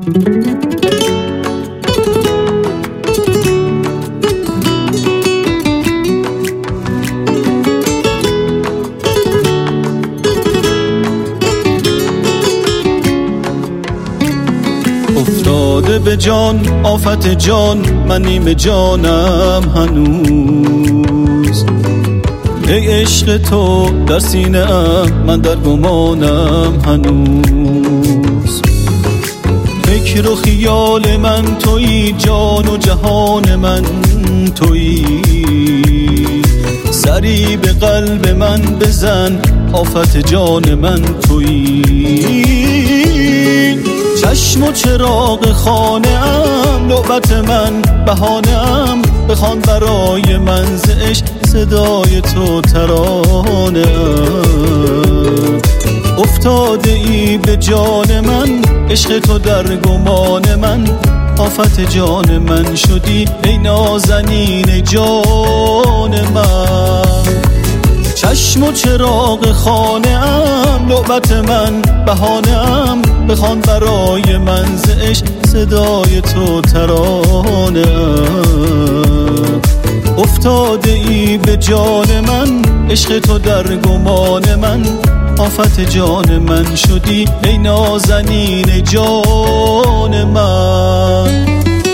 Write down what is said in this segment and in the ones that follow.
افتاده به جان آفت جان، من نیم جانم هنوز. ای عشق تو در سینه ام، من در گمانم هنوز. فکر و خیال من تویی، جان و جهان من تویی. سری به قلب من بزن، آفت جان من تویی. چشم و چراغ خانه ام، لعبت من بهانه ام. بخوان برای من ز عشق صدای تو ترانه ام. افتاده ای به جان من، عشق تو در گمان من. آفت جان من شدی ای نازنین جان من. چشم و چراغ خانه ام، لعبت من بهانه ام. بخوان برای من ز عشق صدای تو ترانه ام. افتاده ای به جان من، عشق تو در گمان من. آفت جان من شدی ای نازنین جان من.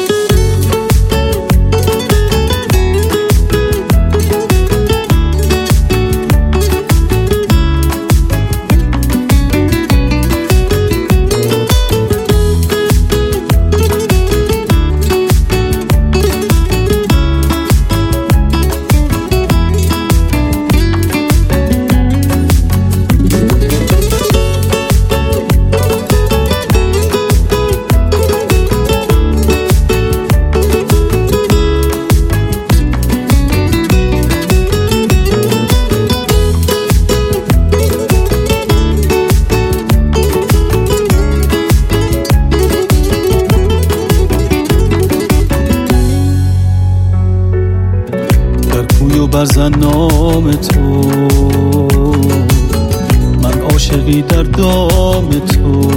برزن نام تو، من عاشقی در دام تو.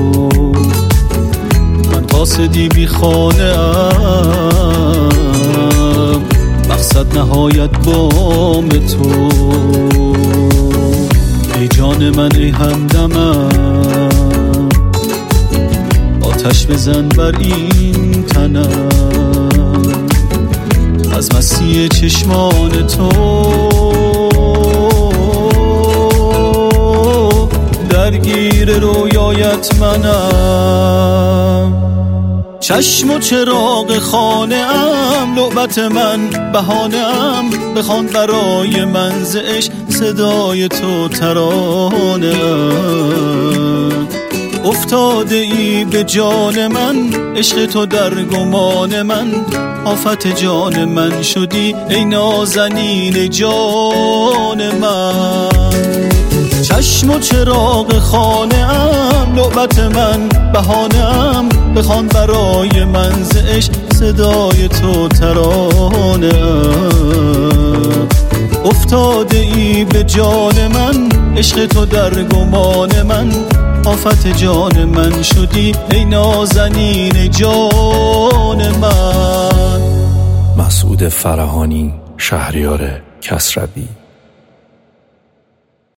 من قاصدی بی خانه ام، مقصد نهایت بام تو. ای جان من ای همدمم، آتش بزن بر این تنم. از مسیح چشمان تو درگیر رویایت منم. چشم و چراغ خانه ام، لعبت من بهانه ام. بخوان برای من ز عشق صدای تو ترانه ام. افتاده ای به جان من، عشق تو در گمان من. آفت جان من شدی ای نازنین جان من. چشم و چراغ خانه ام، لعبت من بهانه ام. بخوان برای من ز عشق صدای تو ترانه ام. افتاده ای به جان من، عشق تو در گمان من. آفت جان من شدی ای نازنین جان من. مسعود فرهانی، شهریار کسروی.